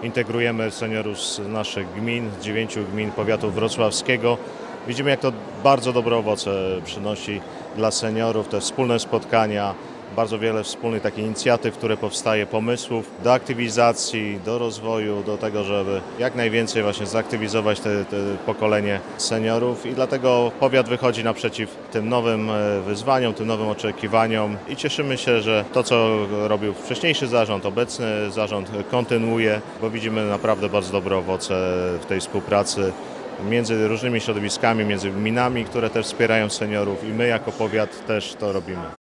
integrujemy seniorów z naszych gmin, z 9 gmin powiatu wrocławskiego. Widzimy, jak to bardzo dobre owoce przynosi dla seniorów, te wspólne spotkania, bardzo wiele wspólnych takich inicjatyw, które powstaje, pomysłów do aktywizacji, do rozwoju, do tego, żeby jak najwięcej właśnie zaktywizować te pokolenie seniorów i dlatego powiat wychodzi naprzeciw tym nowym wyzwaniom, tym nowym oczekiwaniom i cieszymy się, że to, co robił wcześniejszy zarząd, obecny zarząd kontynuuje, bo widzimy naprawdę bardzo dobre owoce w tej współpracy między różnymi środowiskami, między gminami, które też wspierają seniorów i my jako powiat też to robimy.